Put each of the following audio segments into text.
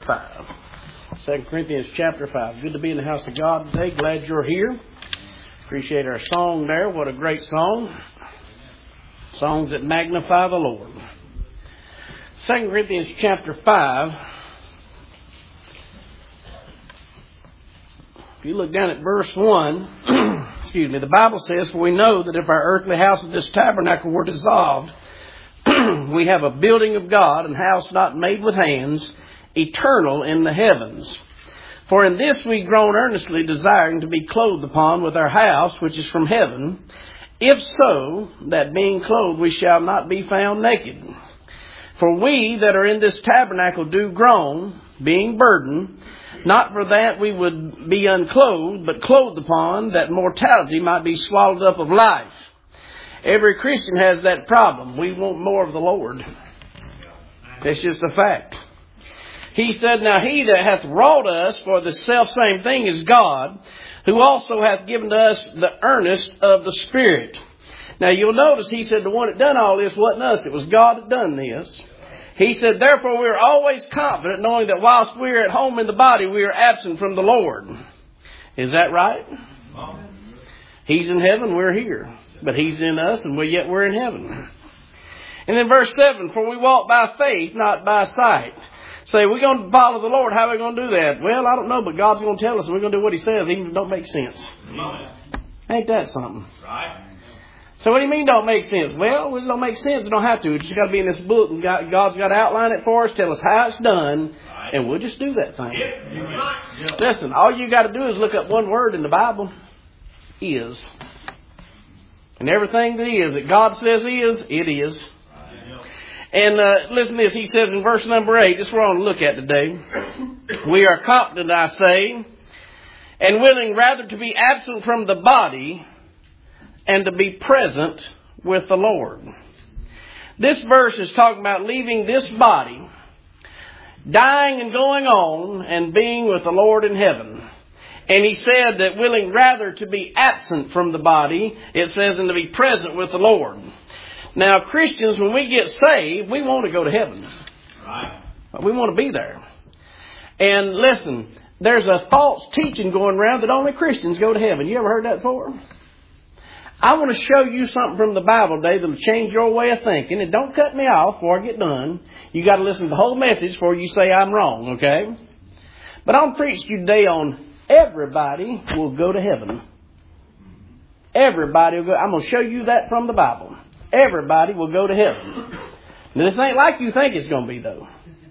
5. 2 Corinthians chapter 5. Good to be in the house of God today. Glad you're here. Appreciate our song there. What a great song. Songs that magnify the Lord. 2 Corinthians chapter 5. If you look down at verse 1, the Bible says, "For we know that if our earthly house of this tabernacle were dissolved, we have a building of God, and house not made with hands, eternal in the heavens. For in this we groan earnestly, desiring to be clothed upon with our house, which is from heaven, if so, that being clothed we shall not be found naked. For we that are in this tabernacle do groan, being burdened, not for that we would be unclothed, but clothed upon, that mortality might be swallowed up of life." Every Christian has that problem. We want more of the Lord. It's just a fact. He said, "Now he that hath wrought us for the selfsame thing is God, who also hath given to us the earnest of the Spirit." Now you'll notice he said the one that done all this wasn't us. It was God that done this. He said, "Therefore we are always confident, knowing that whilst we are at home in the body, we are absent from the Lord." Is that right? He's in heaven, we're here. But He's in us, and yet we're in heaven. And then verse 7, "For we walk by faith, not by sight." Say, we're going to follow the Lord. How are we going to do that? Well, I don't know, but God's going to tell us, and we're going to do what He says, even if it don't make sense. Ain't that something? Right. So what do you mean don't make sense? Well, it don't make sense. It don't have to. It's just got to be in this book, and God's got to outline it for us, tell us how it's done, and we'll just do that thing. Listen, all you got to do is look up one word in the Bible. Is. And everything that God says is, it is. And listen to this. He says in verse number 8, this is what I want to look at today. "We are confident, I say, and willing rather to be absent from the body and to be present with the Lord." This verse is talking about leaving this body, dying and going on, and being with the Lord in heaven. And he said that willing rather to be absent from the body, it says, and to be present with the Lord. Now, Christians, when we get saved, we want to go to heaven. Right. We want to be there. And listen, there's a false teaching going around that only Christians go to heaven. You ever heard that before? I want to show you something from the Bible today that will change your way of thinking. And don't cut me off before I get done. You got to listen to the whole message before you say I'm wrong, okay? But I'm preaching to you today on everybody will go to heaven. Everybody will go. I'm going to show you that from the Bible. Everybody will go to heaven. Now, this ain't like you think it's going to be, though.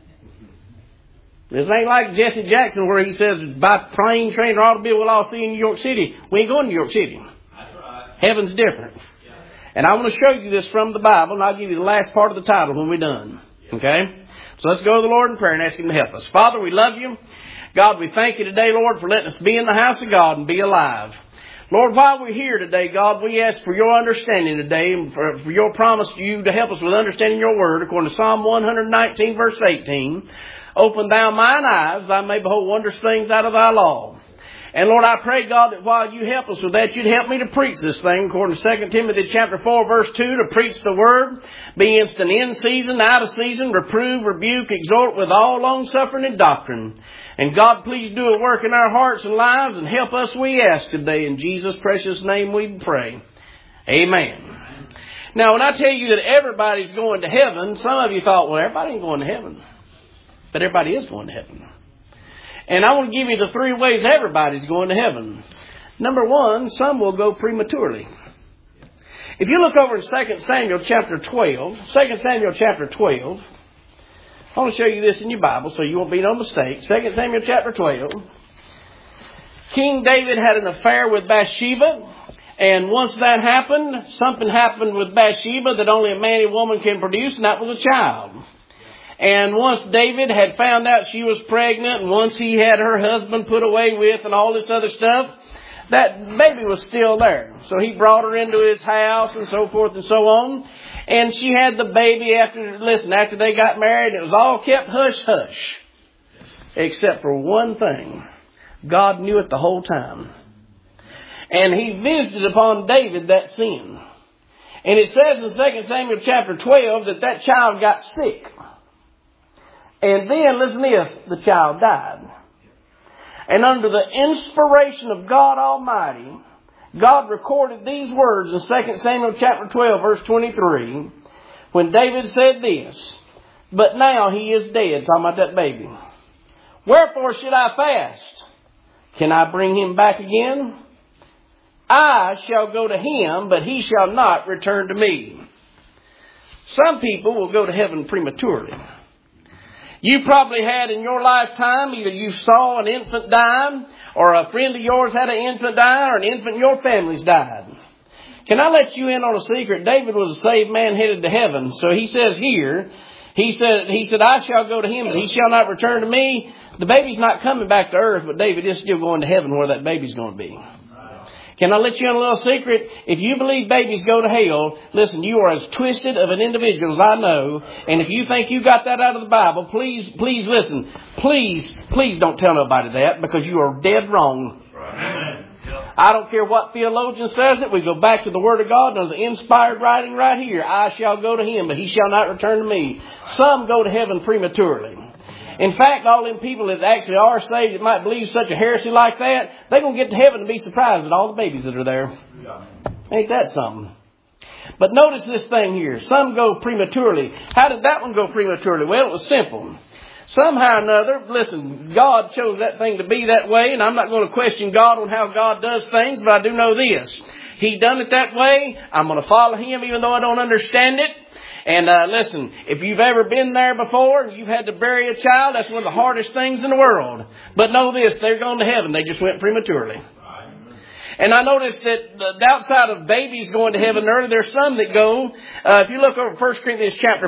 This ain't like Jesse Jackson where he says, by plane, train, or automobile, we'll all see in New York City. We ain't going to New York City. That's right. Heaven's different. Yeah. And I want to show you this from the Bible, and I'll give you the last part of the title when we're done. Okay? So let's go to the Lord in prayer and ask Him to help us. Father, we love You. God, we thank You today, Lord, for letting us be in the house of God and be alive. Lord, while we're here today, God, we ask for Your understanding today and for Your promise to You to help us with understanding Your word. According to Psalm 119, verse 18, "Open Thou mine eyes, that I may behold wondrous things out of Thy law." And Lord, I pray, God, that while You help us with that, You'd help me to preach this thing. According to 2 Timothy chapter 4, verse 2, to preach the word, be instant in season, out of season, reprove, rebuke, exhort with all long-suffering and doctrine. And God, please do a work in our hearts and lives and help us, we ask today. In Jesus' precious name we pray. Amen. Now, when I tell you that everybody's going to heaven, some of you thought, well, everybody ain't going to heaven. But everybody is going to heaven. And I want to give you the 3 ways everybody's going to heaven. Number 1, some will go prematurely. If you look over in 2 Samuel chapter 12, 2 Samuel chapter 12, I want to show you this in your Bible so you won't be no mistake. 2 Samuel chapter 12. King David had an affair with Bathsheba. And once that happened, something happened with Bathsheba that only a man and woman can produce, and that was a child. And once David had found out she was pregnant, and once he had her husband put away with and all this other stuff, that baby was still there. So he brought her into his house and so forth and so on. And she had the baby after they got married. It was all kept hush-hush. Except for one thing. God knew it the whole time. And He visited upon David that sin. And it says in 2 Samuel chapter 12 that child got sick. And then, listen to this, the child died. And under the inspiration of God Almighty, God recorded these words in 2 Samuel chapter 12, verse 23, when David said this, "But now he is dead," talking about that baby. "Wherefore should I fast? Can I bring him back again? I shall go to him, but he shall not return to me." Some people will go to heaven prematurely. You probably had in your lifetime, either you saw an infant die, or a friend of yours had an infant die, or an infant in your family's died. Can I let you in on a secret? David was a saved man headed to heaven. So he says here, he said, "I shall go to him, but he shall not return to me." The baby's not coming back to earth, but David is still going to heaven where that baby's going to be. Can I let you in a little secret? If you believe babies go to hell, listen, you are as twisted of an individual as I know. And if you think you got that out of the Bible, please listen. Please don't tell nobody that, because you are dead wrong. I don't care what theologian says it. We go back to the Word of God and the inspired writing right here. "I shall go to him, but he shall not return to me." Some go to heaven prematurely. In fact, all them people that actually are saved that might believe such a heresy like that, they're going to get to heaven and be surprised at all the babies that are there. Ain't that something? But notice this thing here. Some go prematurely. How did that one go prematurely? Well, it was simple. Somehow or another, listen, God chose that thing to be that way, and I'm not going to question God on how God does things, but I do know this. He done it that way. I'm going to follow Him even though I don't understand it. And listen, if you've ever been there before and you've had to bury a child, that's one of the hardest things in the world. But know this, they're going to heaven. They just went prematurely. And I noticed that outside of babies going to heaven early, there's some that go, if you look over 1 Corinthians chapter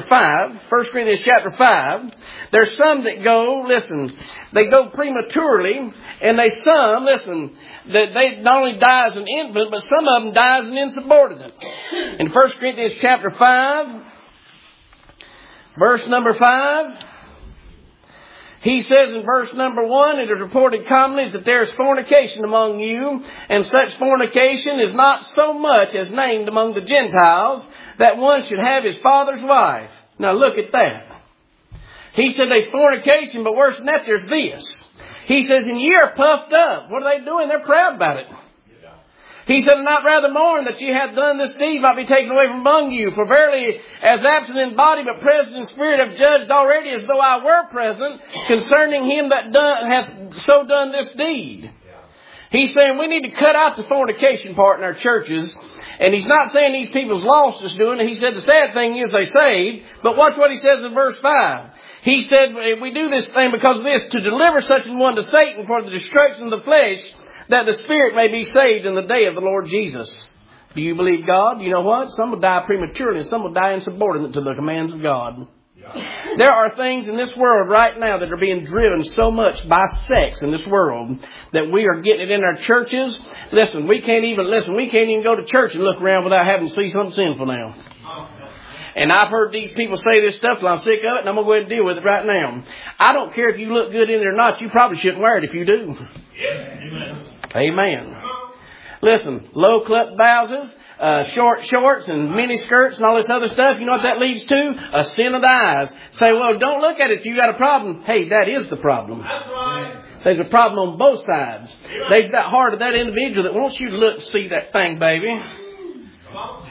5, there's some that go, listen, they go prematurely, and that they not only die as an infant, but some of them die as an insubordinate. In 1 Corinthians chapter 5, verse number 5, he says in verse number 1, "It is reported commonly that there is fornication among you, and such fornication is not so much as named among the Gentiles, that one should have his father's wife." Now look at that. He said there's fornication, but worse than that, there's this. He says, "And ye are puffed up." What are they doing? They're proud about it. He said, "And not rather mourn that ye have done this deed might be taken away from among you. For verily, as absent in body but present in spirit, have judged already as though I were present, concerning him that hath so done this deed." He's saying we need to cut out the fornication part in our churches. And he's not saying these people's lost is doing it. He said the sad thing is they saved. But watch what he says in verse 5. He said, "We do this thing because of this, to deliver such an one to Satan for the destruction of the flesh, that the spirit may be saved in the day of the Lord Jesus." Do you believe God? You know what? Some will die prematurely and some will die insubordinate to the commands of God. There are things in this world right now that are being driven so much by sex in this world that we are getting it in our churches. Listen, we can't even go to church and look around without having to see something sinful now. And I've heard these people say this stuff till I'm sick of it, and I'm going to go ahead and deal with it right now. I don't care if you look good in it or not. You probably shouldn't wear it if you do. Amen. Listen, low-cut blouses, short shorts and mini skirts and all this other stuff. You know what that leads to? A sin of the eyes. Say, "Well, don't look at it if you got a problem." Hey, that is the problem. That's right. There's a problem on both sides. There's that heart of that individual that wants you to look, see that thing, baby. Come on.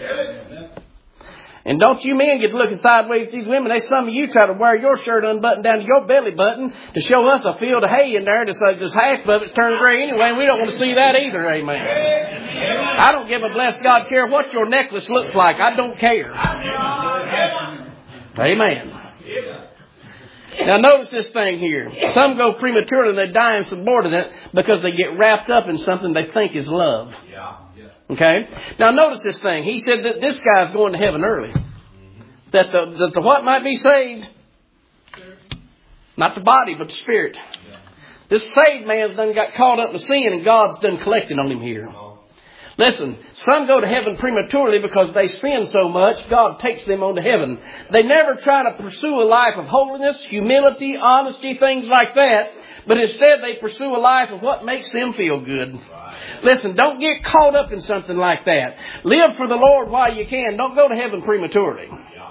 And don't you men get looking sideways at these women. There's some of you try to wear your shirt unbuttoned down to your belly button to show us a field of hay in there that's half of it's turned gray anyway, and we don't want to see that either, amen. I don't give a blessed God care what your necklace looks like. I don't care. Amen. Now notice this thing here. Some go prematurely and they die insubordinate because they get wrapped up in something they think is love. Okay? Now notice this thing. He said that this guy's going to heaven early. That the what might be saved? Not the body, but the spirit. This saved man's done got caught up in sin and God's done collecting on him here. Listen, some go to heaven prematurely because they sin so much, God takes them on to heaven. They never try to pursue a life of holiness, humility, honesty, things like that. But instead they pursue a life of what makes them feel good. Listen, don't get caught up in something like that. Live for the Lord while you can. Don't go to heaven prematurely.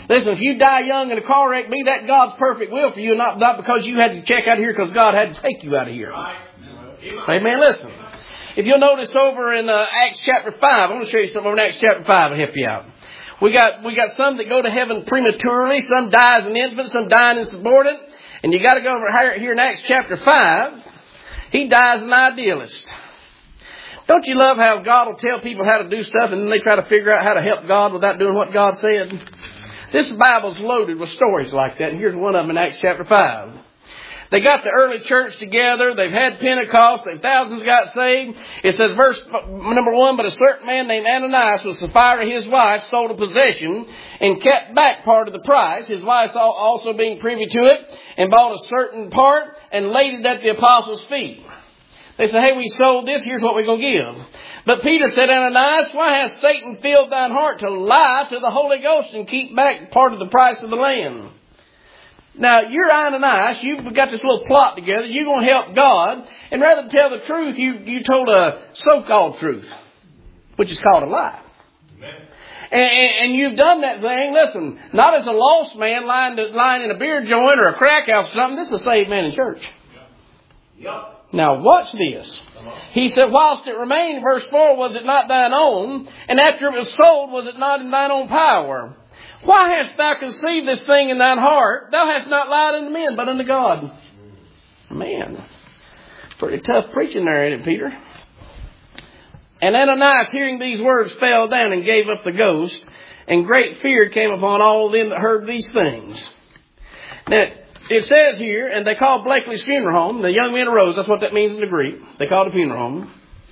Listen, if you die young in a car wreck, be that God's perfect will for you, not because you had to check out of here because God had to take you out of here. Amen. Listen. If you'll notice over in Acts chapter 5, I want to show you something over in Acts chapter 5 to help you out. We got some that go to heaven prematurely, some die as an infant, some die in insubordinate. And you got to go over here in Acts chapter 5. He dies an idealist. Don't you love how God will tell people how to do stuff and then they try to figure out how to help God without doing what God said? This Bible's loaded with stories like that. And here's one of them in Acts chapter 5. They got the early church together. They've had Pentecost. Thousands got saved. It says, verse number 1, but a certain man named Ananias with Sapphira, his wife, sold a possession and kept back part of the price. His wife also being privy to it, and bought a certain part and laid it at the apostles' feet. They said, hey, we sold this. Here's what we're going to give. But Peter said, Ananias, why has Satan filled thine heart to lie to the Holy Ghost and keep back part of the price of the land? Now, you're Ananias. You've got this little plot together. You're going to help God. And rather than tell the truth, you told a so-called truth, which is called a lie. And you've done that thing, listen, not as a lost man lying in a beer joint or a crack house or something. This is a saved man in church. Yep. Now, watch this. He said, whilst it remained, verse 4, was it not thine own? And after it was sold, was it not in thine own power? Why hast thou conceived this thing in thine heart? Thou hast not lied unto men, but unto God. Man, pretty tough preaching there, ain't it, Peter? And Ananias, hearing these words, fell down and gave up the ghost. And great fear came upon all them that heard these things. Now, it says here, and they called Blakely's funeral home. The young men arose. That's what that means in the Greek. They called it a funeral home.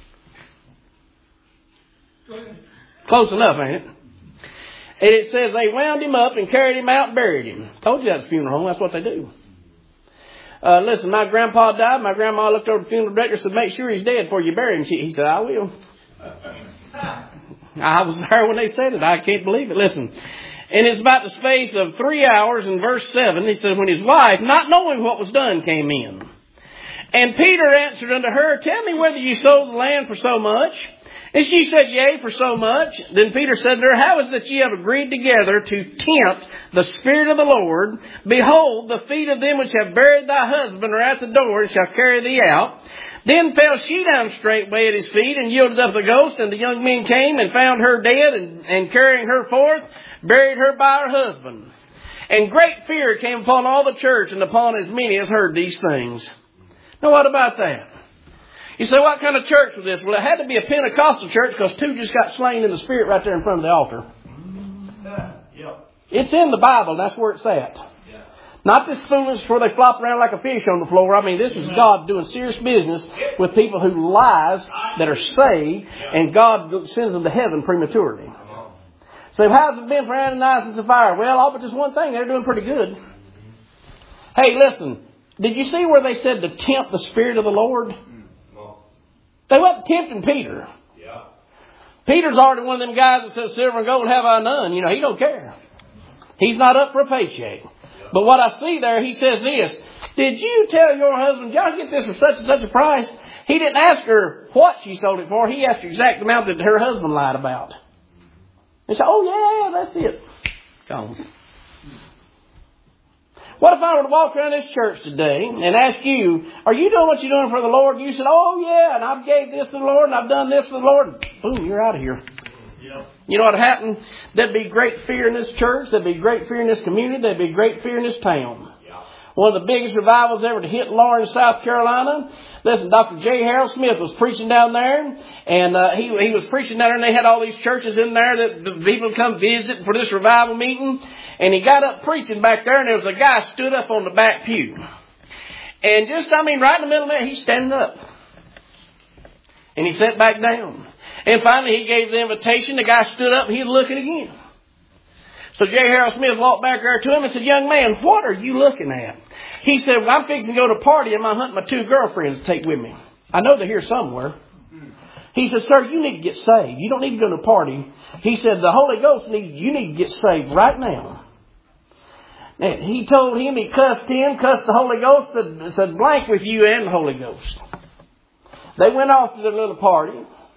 Close enough, ain't it? And it says they wound him up and carried him out and buried him. Told you that's a funeral home. That's what they do. Listen, my grandpa died. My grandma looked over the funeral director and said, make sure he's dead before you bury him. He said, I will. I was there when they said it. I can't believe it. Listen. And it's about the space of 3 hours. In verse 7, he said, when his wife, not knowing what was done, came in. And Peter answered unto her, tell me whether you sold the land for so much. And she said, yea, for so much. Then Peter said to her, how is that ye have agreed together to tempt the Spirit of the Lord? Behold, the feet of them which have buried thy husband are at the door, and shall carry thee out. Then fell she down straightway at his feet, and yielded up the ghost. And the young men came and found her dead, and carrying her forth, buried her by her husband. And great fear came upon all the church, and upon as many as heard these things. Now what about that? You say, what kind of church was this? Well, it had to be a Pentecostal church because 2 just got slain in the Spirit right there in front of the altar. It's in the Bible. That's where it's at. Not this foolish where they flop around like a fish on the floor. I mean, this is God doing serious business with people who lies that are saved, and God sends them to heaven prematurely. So how's it been for Ananias and Sapphira? Well, all but just one thing. They're doing pretty good. Hey, listen. Did you see where they said to tempt the Spirit of the Lord? They wasn't tempting Peter. Yeah. Peter's already one of them guys that says, silver and gold have I none. You know, he don't care. He's not up for a paycheck. Yeah. But what I see there, he says this. Did you tell your husband, y'all get this for such and such a price? He didn't ask her what she sold it for. He asked the exact amount that her husband lied about. They said, oh yeah, that's it. Gone. What if I were to walk around this church today and ask you, are you doing what you're doing for the Lord? You said, oh yeah, and I've gave this to the Lord, and I've done this for the Lord. Boom, you're out of here. Yeah. You know what happened? There'd be great fear in this church. There'd be great fear in this community. There'd be great fear in this town. Yeah. One of the biggest revivals ever to hit Lawrence, South Carolina. Listen, Dr. J. Harold Smith was preaching down there, and he was preaching down there, and they had all these churches in there that the people would come visit for this revival meeting. And he got up preaching back there, and there was a guy stood up on the back pew. And just, right in the middle of there, he's standing up. And he sat back down. And finally, he gave the invitation. The guy stood up, and he was looking again. So J. Harold Smith walked back there to him and said, young man, what are you looking at? He said, well, I'm fixing to go to a party, and I'm hunting my 2 girlfriends to take with me. I know they're here somewhere. He said, sir, you need to get saved. You don't need to go to a party. He said, the Holy Ghost you need to get saved right now. And he told him, he cussed the Holy Ghost, said blank with you and the Holy Ghost. They went off to their little party.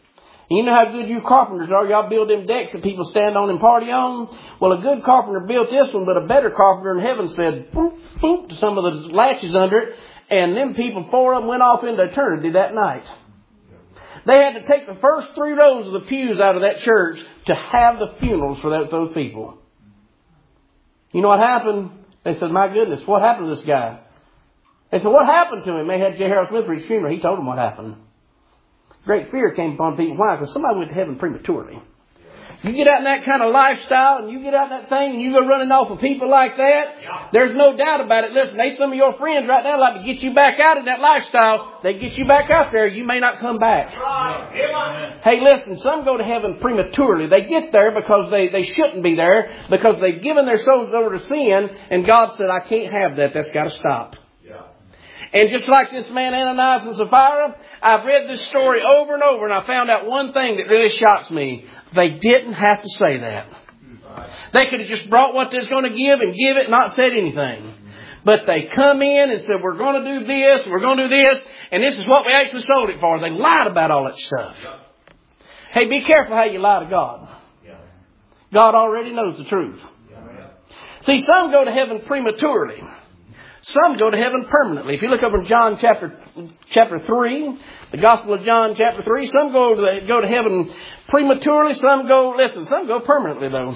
And you know how good you carpenters are. Y'all build them decks that people stand on and party on. Well, a good carpenter built this one, but a better carpenter in heaven said, boop, boop, to some of the latches under it. And them people, 4 of them, went off into eternity that night. They had to take the first 3 rows of the pews out of that church to have the funerals for those people. You know what happened? They said, my goodness, what happened to this guy? They said, what happened to him? They had J. Harold Smith for his funeral. He told them what happened. Great fear came upon people. Why? Because somebody went to heaven prematurely. You get out in that kind of lifestyle and you get out in that thing and you go running off of people like that, there's no doubt about it. Listen, they some of your friends right now like to get you back out of that lifestyle. They get you back out there, you may not come back. Right. Hey, listen, some go to heaven prematurely. They get there because they shouldn't be there because they've given their souls over to sin, and God said, I can't have that. That's got to stop. And just like this man Ananias and Sapphira, I've read this story over and over, and I found out one thing that really shocks me. They didn't have to say that. They could have just brought what they're going to give and give it and not said anything. But they come in and said, we're going to do this, and we're going to do this, and this is what we actually sold it for. They lied about all that stuff. Hey, be careful how you lie to God. God already knows the truth. See, some go to heaven prematurely. Some go to heaven permanently. If you look over in John chapter 3, the Gospel of John chapter 3, some go to heaven prematurely, some go permanently though.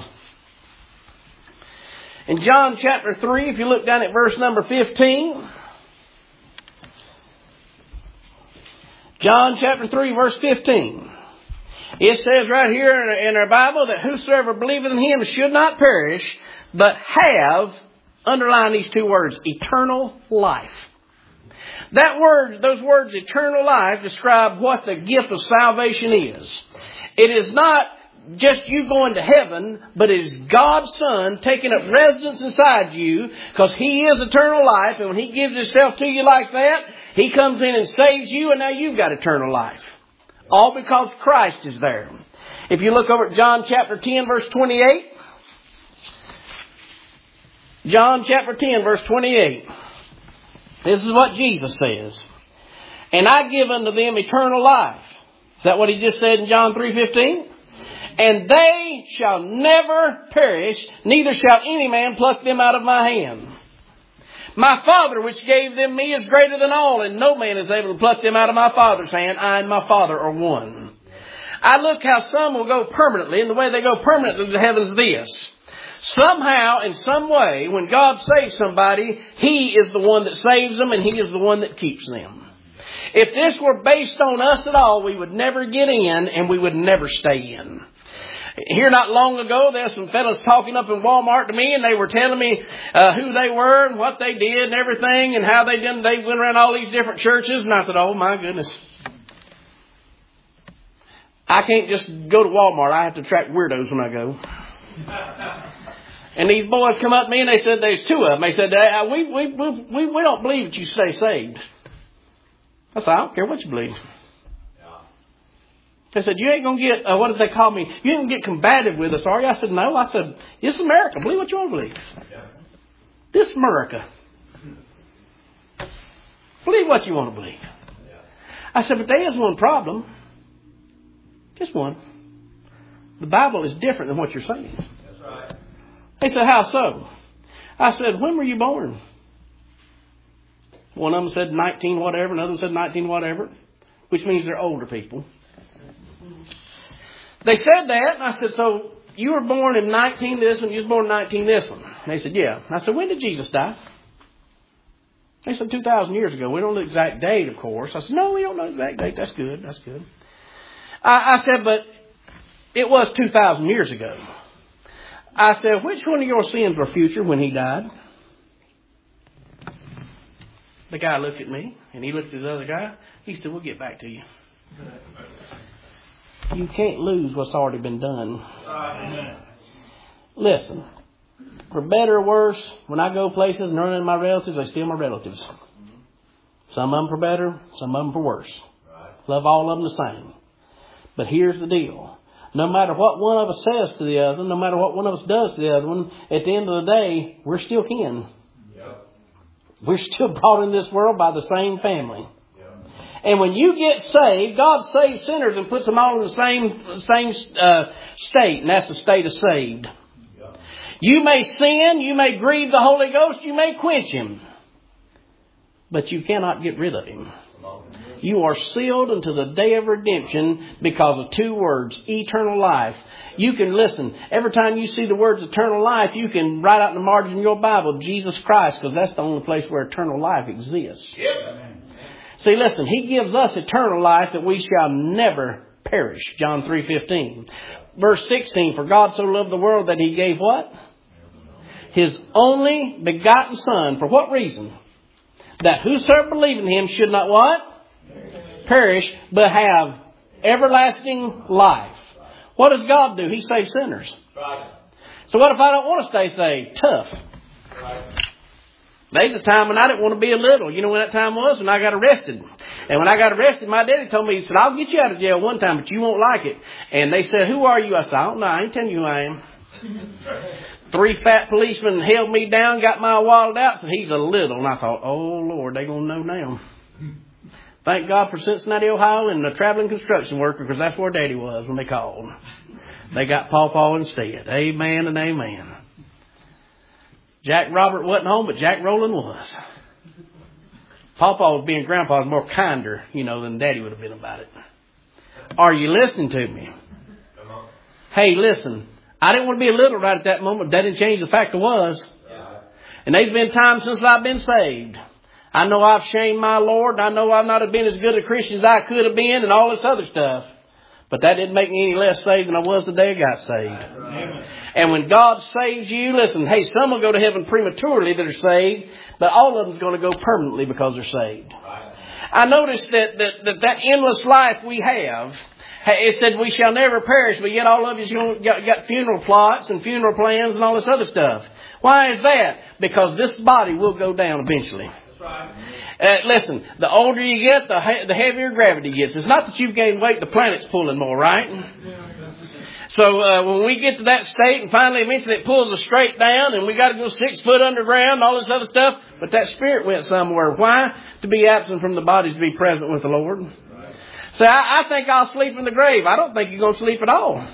In John chapter 3, if you look down at verse number 15, John chapter 3 verse 15, it says right here in our Bible that whosoever believeth in Him should not perish, but have, underline these 2 words, eternal life. Those words, eternal life, describe what the gift of salvation is. It is not just you going to heaven, but it is God's Son taking up residence inside you, because He is eternal life, and when He gives Himself to you like that, He comes in and saves you, and now you've got eternal life. All because Christ is there. If you look over at John chapter 10, verse 28, John chapter 10, verse 28. This is what Jesus says. And I give unto them eternal life. Is that what He just said in John 3:15? And they shall never perish, neither shall any man pluck them out of my hand. My Father which gave them me is greater than all, and no man is able to pluck them out of my Father's hand. I and my Father are one. I look how some will go permanently, and the way they go permanently to heaven is this. Somehow, in some way, when God saves somebody, He is the one that saves them and He is the one that keeps them. If this were based on us at all, we would never get in and we would never stay in. Here not long ago, there's some fellas talking up in Walmart to me, and they were telling me who they were and what they did and everything and how they did. They went around all these different churches, and I thought, oh my goodness. I can't just go to Walmart. I have to attract weirdos when I go. And these boys come up to me and they said, there's 2 of them. They said, we don't believe that you stay saved. I said, I don't care what you believe. They said, you ain't going to get, what did they call me? You ain't going to get combative with us, are you? I said, no. I said, this is America. Believe what you want to believe. This is America. Believe what you want to believe. I said, but there is one problem. Just one. The Bible is different than what you're saying. That's right. They said, how so? I said, when were you born? One of them said 19 whatever, another one said 19 whatever, which means they're older people. They said that, and I said, so you were born in 19 this one, you was born in 19 this one. And they said, yeah. And I said, when did Jesus die? They said 2,000 years ago. We don't know the exact date, of course. I said, no, we don't know the exact date. That's good. That's good. I said, but it was 2,000 years ago. I said, which one of your sins were future when He died? The guy looked at me, and he looked at the other guy. He said, we'll get back to you. You can't lose what's already been done. Listen, for better or worse, when I go places and run into my relatives, they're still my relatives. Some of them for better, some of them for worse. Love all of them the same. But here's the deal. No matter what one of us says to the other, no matter what one of us does to the other one, at the end of the day, we're still kin. Yep. We're still brought in this world by the same family. Yep. And when you get saved, God saves sinners and puts them all in the same state, and that's the state of saved. You may sin, you may grieve the Holy Ghost, you may quench Him, but you cannot get rid of Him. You are sealed unto the day of redemption because of two words, eternal life. You can listen. Every time you see the words eternal life, you can write out in the margin of your Bible, Jesus Christ, because that's the only place where eternal life exists. Yep. See, listen, He gives us eternal life that we shall never perish. John 3:15. Verse 16, for God so loved the world that He gave what? His only begotten Son. For what reason? That whosoever believe in Him should not what? Perish, but have everlasting life. What does God do? He saves sinners. So what if I don't want to stay saved? Tough. There's a time when I didn't want to be a little. You know when that time was? When I got arrested. And when I got arrested, my daddy told me, he said, I'll get you out of jail one time, but you won't like it. And they said, who are you? I said, I don't know. I ain't telling you who I am. 3 fat policemen held me down, got my wallet out, said, he's a little. And I thought, oh, Lord, they're going to know now. Thank God for Cincinnati, Ohio, and the traveling construction worker, because that's where Daddy was when they called. They got Paw instead. Amen and amen. Jack Robert wasn't home, but Jack Rowland was. Paw being Grandpa was more kinder, than Daddy would have been about it. Are you listening to me? Hey, listen. I didn't want to be a little right at that moment, but that didn't change the fact I was. And there's been times since I've been saved. I know I've shamed my Lord. I know I've not been as good a Christian as I could have been and all this other stuff. But that didn't make me any less saved than I was the day I got saved. Amen. And when God saves you, listen, hey, some will go to heaven prematurely that are saved, but all of them is going to go permanently because they're saved. I noticed that endless life we have, it said we shall never perish, but yet all of you got funeral plots and funeral plans and all this other stuff. Why is that? Because this body will go down eventually. Listen, the older you get, the heavier gravity gets. It's not that you've gained weight, the planet's pulling more, right? So when we get to that state and finally eventually it pulls us straight down and we got to go 6 foot underground, all this other stuff, but that spirit went somewhere. Why? To be absent from the body, to be present with the Lord. So I think I'll sleep in the grave. I don't think you're going to sleep at all.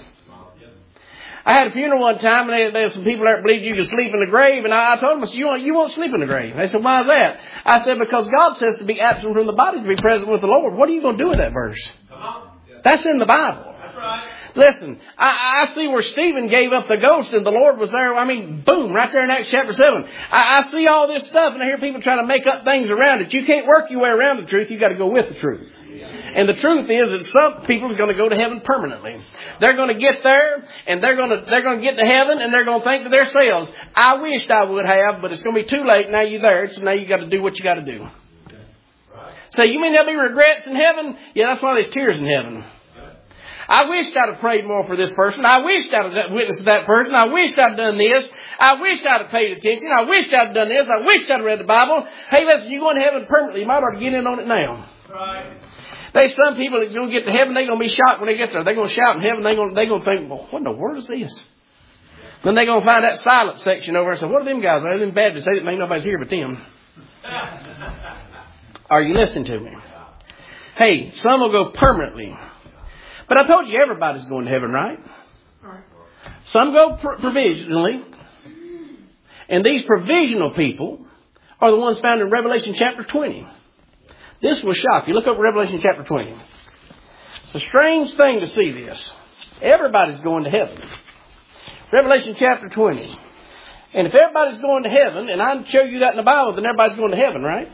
I had a funeral one time, and there were some people there that believed you could sleep in the grave. And I told them, I said, you won't sleep in the grave. They said, why is that? I said, because God says to be absent from the body, to be present with the Lord. What are you going to do with that verse? That's in the Bible. That's right. Listen, I see where Stephen gave up the ghost and the Lord was there. I mean, boom, right there in Acts chapter 7. I see all this stuff, and I hear people trying to make up things around it. You can't work your way around the truth. You've got to go with the truth. And the truth is that some people are going to go to heaven permanently. They're going to get there, and they're going to get to heaven, and they're going to think to themselves, I wished I would have, but it's going to be too late. Now you're there, so now you got to do what you got to do. So you mean there'll be regrets in heaven? Yeah, that's why there's tears in heaven. I wished I'd have prayed more for this person. I wished I'd have witnessed to that person. I wished I'd done this. I wished I'd have paid attention. I wished I'd done this. I wished I'd have read the Bible. Hey, listen, you're going to heaven permanently. You might ought to get in on it now. Right. There's some people that's going to get to heaven, they're going to be shocked when they get there. They're going to shout in heaven, they're going to think, well, what in the world is this? Then they're going to find that silent section over and say, what are them guys? They're them Baptists. They think nobody's here but them. Are you listening to me? Hey, some will go permanently. But I told you everybody's going to heaven, right? Some go provisionally. And these provisional people are the ones found in Revelation chapter 20. This will shock you. Look up Revelation chapter 20. It's a strange thing to see this. Everybody's going to heaven. Revelation chapter 20. And if everybody's going to heaven, and I show you that in the Bible, then everybody's going to heaven, right?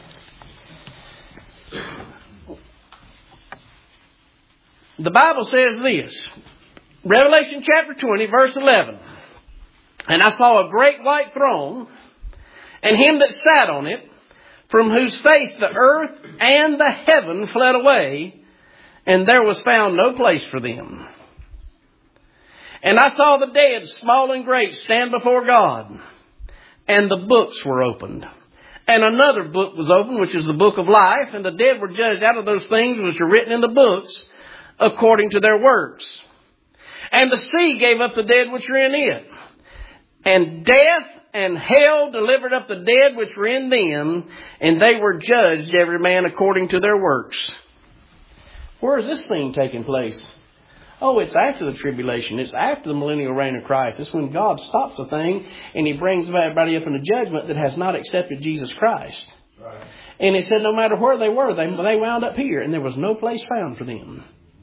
The Bible says this. Revelation chapter 20, verse 11. And I saw a great white throne, and him that sat on it, from whose face the earth and the heaven fled away, and there was found no place for them. And I saw the dead, small and great, stand before God, and the books were opened. And another book was opened, which is the book of life, and the dead were judged out of those things which are written in the books, according to their works. And the sea gave up the dead which were in it. And death and hell delivered up the dead which were in them, and they were judged every man according to their works. Where is this thing taking place? Oh, it's after the tribulation. It's after the millennial reign of Christ. It's when God stops the thing and He brings everybody up into judgment that has not accepted Jesus Christ. Right. And He said no matter where they were, they wound up here, and there was no place found for them.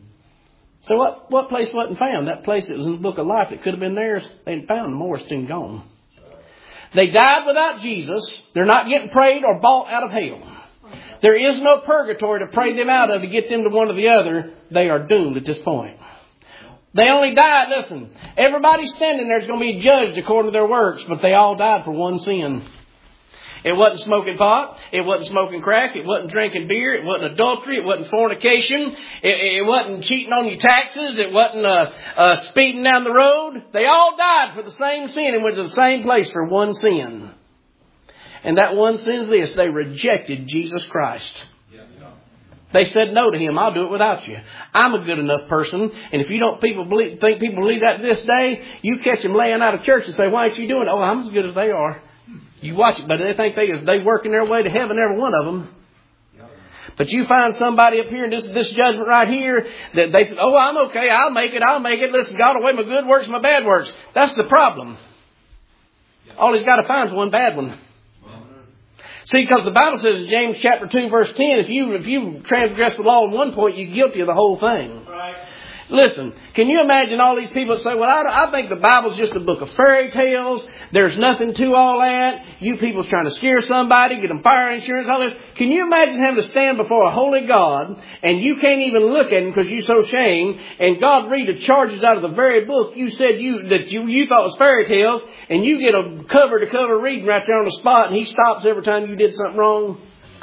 So what place wasn't found? That place that was in the book of life that could have been theirs, they didn't found more. It's been gone. They died without Jesus. They're not getting prayed or bought out of hell. There is no purgatory to pray them out of to get them to one or the other. They are doomed at this point. They only died, listen, everybody standing there is going to be judged according to their works, but they all died for one sin. It wasn't smoking pot. It wasn't smoking crack. It wasn't drinking beer. It wasn't adultery. It wasn't fornication. It wasn't cheating on your taxes. It wasn't speeding down the road. They all died for the same sin and went to the same place for one sin. And that one sin is this: they rejected Jesus Christ. They said no to Him. I'll do it without you. I'm a good enough person. And if you don't think people believe that this day, you catch them laying out of church and say, why aren't you doing it? Oh, I'm as good as they are. You watch it, but they think they working their way to heaven, every one of them. But you find somebody up here in this judgment right here that they said, oh, I'm okay. I'll make it. Listen, God will weigh my good works and my bad works. That's the problem. All He's got to find is one bad one. See, because the Bible says in James chapter 2 verse 10, if you transgress the law in one point, you're guilty of the whole thing. Right. Listen, can you imagine all these people that say, well, I think the Bible's just a book of fairy tales. There's nothing to all that. You people's trying to scare somebody, get them fire insurance, all this. Can you imagine having to stand before a holy God and you can't even look at Him because you're so ashamed, and God read the charges out of the very book you said you thought was fairy tales, and you get a cover-to-cover reading right there on the spot, and He stops every time you did something wrong?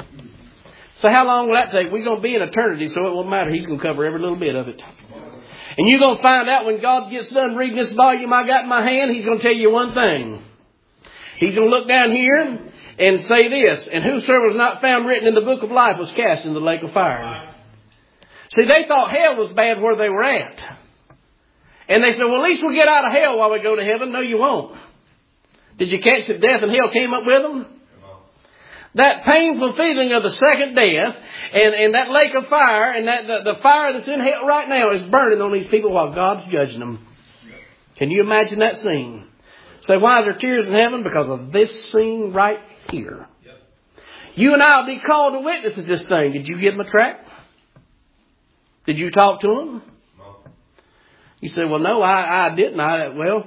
So how long will that take? We're going to be in eternity, so it won't matter. He's going to cover every little bit of it. And you're going to find out when God gets done reading this volume I got in my hand, He's going to tell you one thing. He's going to look down here and say this: and whosoever was not found written in the book of life was cast into the lake of fire. See, they thought hell was bad where they were at. And they said, well, at least we'll get out of hell while we go to heaven. No, you won't. Did you catch that death and hell came up with them? That painful feeling of the second death and that lake of fire and that the fire that's in hell right now is burning on these people while God's judging them. Can you imagine that scene? Say, why is there tears in heaven? Because of this scene right here. You and I will be called to witness at this thing. Did you give them a tract? Did you talk to them? No. You say, well, no, I didn't. Well,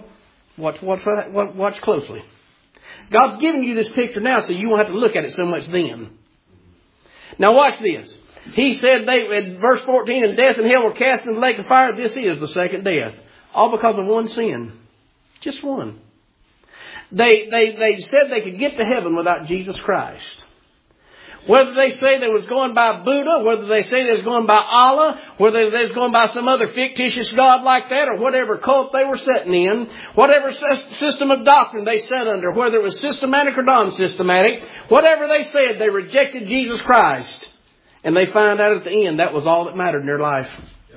watch closely. God's giving you this picture now so you won't have to look at it so much then. Now watch this. He said in verse 14, and death and hell were cast into the lake of fire. This is the second death. All because of one sin. Just one. They said they could get to heaven without Jesus Christ. Whether they say they was going by Buddha, whether they say they was going by Allah, whether they was going by some other fictitious god like that, or whatever cult they were sitting in, whatever system of doctrine they sat under, whether it was systematic or non-systematic, whatever they said, they rejected Jesus Christ. And they found out at the end that was all that mattered in their life.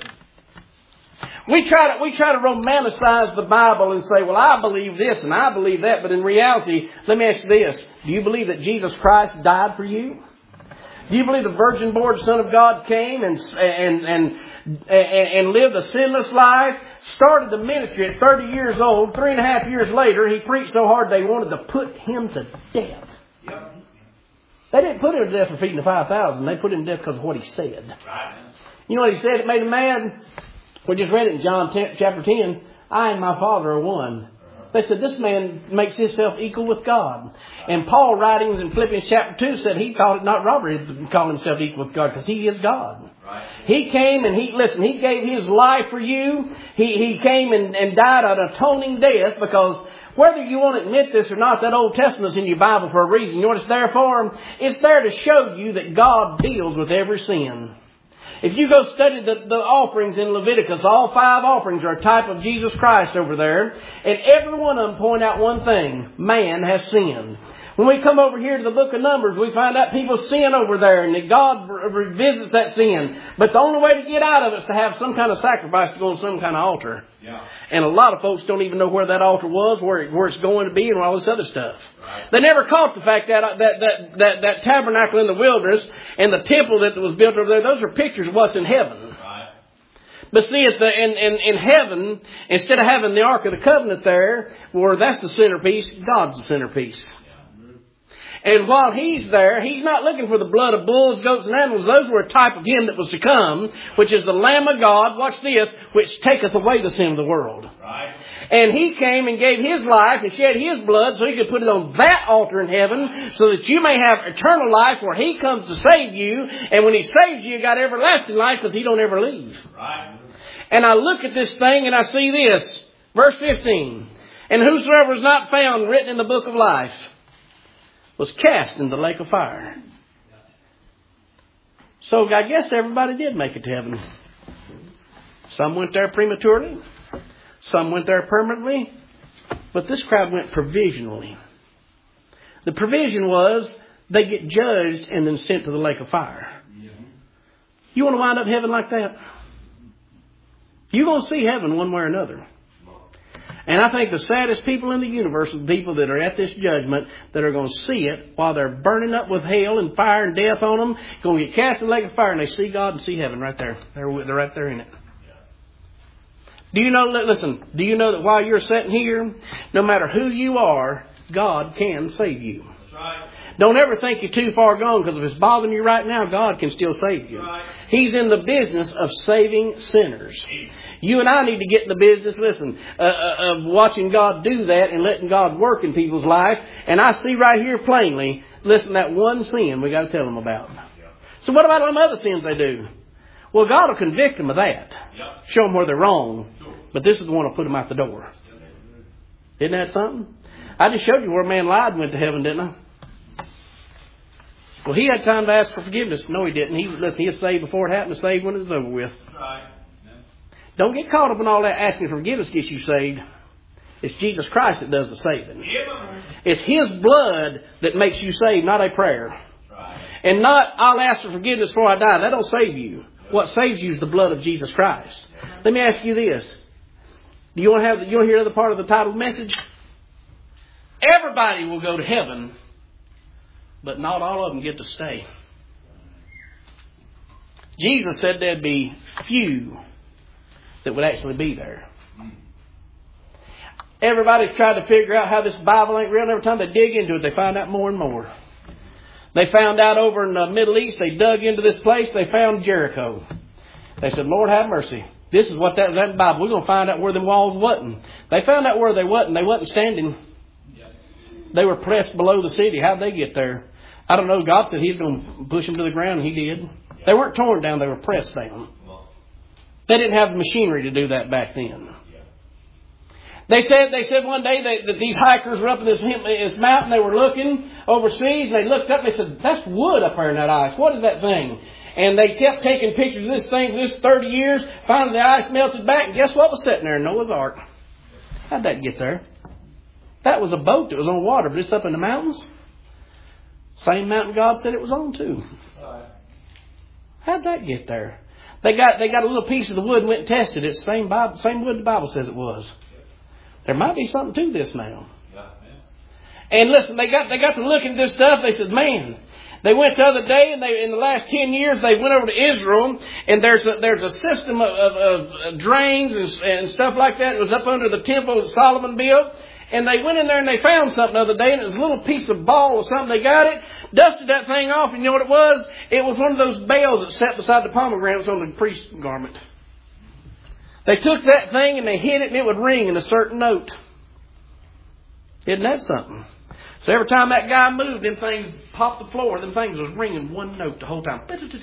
We try to romanticize the Bible and say, well, I believe this and I believe that. But in reality, let me ask you this. Do you believe that Jesus Christ died for you? Do you believe the virgin-born Son of God came and lived a sinless life, started the ministry at 30 years old, 3.5 years later, He preached so hard they wanted to put Him to death. Yep. They didn't put Him to death for feeding the 5,000. They put Him to death because of what He said. Right. You know what He said? It made Him mad. We just read it in John chapter 10. I and my Father are one. They said, this man makes himself equal with God. And Paul, writing in Philippians chapter 2, said he thought it not robbery to call himself equal with God because He is God. Right. He came and He gave His life for you. He came and died an atoning death because whether you want to admit this or not, that Old Testament's in your Bible for a reason. You know what it's there for? It's there to show you that God deals with every sin. If you go study the offerings in Leviticus, all 5 offerings are a type of Jesus Christ over there. And every one of them point out one thing. Man has sinned. When we come over here to the book of Numbers, we find out people sin over there and that God revisits that sin. But the only way to get out of it is to have some kind of sacrifice to go on some kind of altar. Yeah. And a lot of folks don't even know where that altar was, where it's going to be and all this other stuff. Right. They never caught the fact that tabernacle in the wilderness and the temple that was built over there, those are pictures of what's in heaven. But see, in heaven, instead of having the Ark of the Covenant there, where that's the centerpiece, God's the centerpiece. And while He's there, He's not looking for the blood of bulls, goats, and animals. Those were a type of Him that was to come, which is the Lamb of God, watch this, which taketh away the sin of the world. Right. And He came and gave His life and shed His blood so He could put it on that altar in heaven so that you may have eternal life where He comes to save you. And when He saves you, you got everlasting life because He don't ever leave. Right. And I look at this thing and I see this. Verse 15. And whosoever is not found written in the book of life was cast into the lake of fire. So I guess everybody did make it to heaven. Some went there prematurely. Some went there permanently. But this crowd went provisionally. The provision was they get judged and then sent to the lake of fire. You want to wind up in heaven like that? You're going to see heaven one way or another. And I think the saddest people in the universe are the people that are at this judgment that are going to see it while they're burning up with hell and fire and death on them, going to get cast in the lake of fire and they see God and see heaven right there. They're right there in it. Do you know, listen, do you know that while you're sitting here, no matter who you are, God can save you? That's right. Don't ever think you're too far gone, because if it's bothering you right now, God can still save you. Right. He's in the business of saving sinners. You and I need to get in the business, listen, of watching God do that and letting God work in people's life. And I see right here plainly, listen, that one sin we got to tell them about. So what about them other sins they do? Well, God will convict them of that. Show them where they're wrong. But this is the one that'll put them out the door. Isn't that something? I just showed you where a man lied and went to heaven, didn't I? Well, he had time to ask for forgiveness. No, he didn't. He was saved before it happened, saved when it was over with. Right. Don't get caught up in all that asking for forgiveness gets you saved. It's Jesus Christ that does the saving. It's His blood that makes you saved, not a prayer. Right. And not, I'll ask for forgiveness before I die. That don't save you. What saves you is the blood of Jesus Christ. Let me ask you this. Do you want to hear the part of the title message? Everybody will go to heaven, but not all of them get to stay. Jesus said there'd be few that would actually be there. Everybody's tried to figure out how this Bible ain't real, and every time they dig into it, they find out more and more. They found out over in the Middle East, they dug into this place, they found Jericho. They said, Lord have mercy. This is what that was in the Bible. We're going to find out where them walls wasn't. They found out where they wasn't. They wasn't standing. They were pressed below the city. How'd they get there? I don't know. God said He was going to push them to the ground, and He did. They weren't torn down. They were pressed down. They didn't have the machinery to do that back then. They said one day that these hikers were up in this mountain. They were looking overseas, and they looked up and they said, that's wood up there in that ice. What is that thing? And they kept taking pictures of this thing for this 30 years. Finally, the ice melted back. And guess what was sitting there in Noah's Ark? How'd that get there? That was a boat that was on water, but it's up in the mountains. Same mountain God said it was on too. How'd that get there? They got a little piece of the wood and went and tested it. Same wood the Bible says it was. There might be something to this now. And listen, they got to looking at this stuff. They said, man. They went the other day, and in the last 10 years, they went over to Israel, and there's a system of drains and stuff like that. It was up under the temple that Solomon built. And they went in there and they found something the other day, and it was a little piece of ball or something. They got it, dusted that thing off, and you know what it was? It was one of those bells that sat beside the pomegranates on the priest's garment. They took that thing and they hit it, and it would ring in a certain note. Isn't that something? So every time that guy moved, them things popped the floor. Them things was ringing one note the whole time.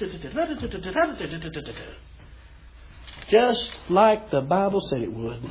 Just like the Bible said it would.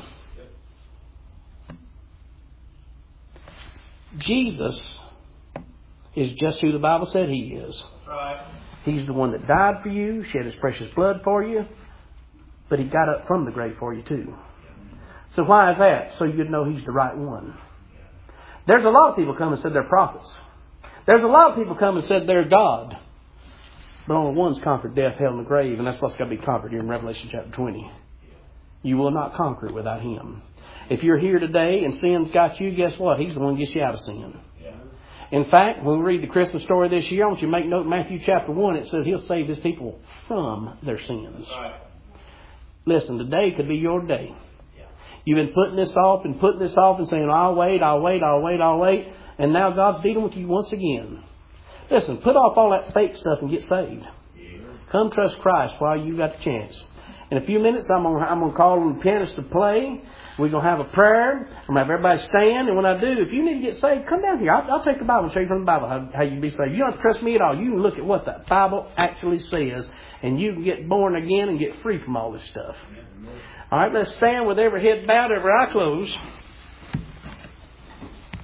Jesus is just who the Bible said He is. He's the one that died for you, shed His precious blood for you, but He got up from the grave for you too. So why is that? So you'd know He's the right one. There's a lot of people come and said they're prophets. There's a lot of people come and said they're God. But only one's conquered death, hell, and the grave. And that's what's got to be conquered here in Revelation chapter 20. You will not conquer it without Him. If you're here today and sin's got you, guess what? He's the one who gets you out of sin. In fact, when we read the Christmas story this year, I want you to make note, Matthew chapter 1, it says He'll save His people from their sins. Listen, today could be your day. You've been putting this off and saying, I'll wait. And now God's dealing with you once again. Listen, put off all that fake stuff and get saved. Come trust Christ while you got the chance. In a few minutes, I'm going to call on the pianist to play. We're going to have a prayer. I'm going to have everybody stand. And when I do, if you need to get saved, come down here. I'll take the Bible and show you from the Bible how you can be saved. You don't have to trust me at all. You can look at what the Bible actually says. And you can get born again and get free from all this stuff. All right, let's stand with every head bowed, every eye closed.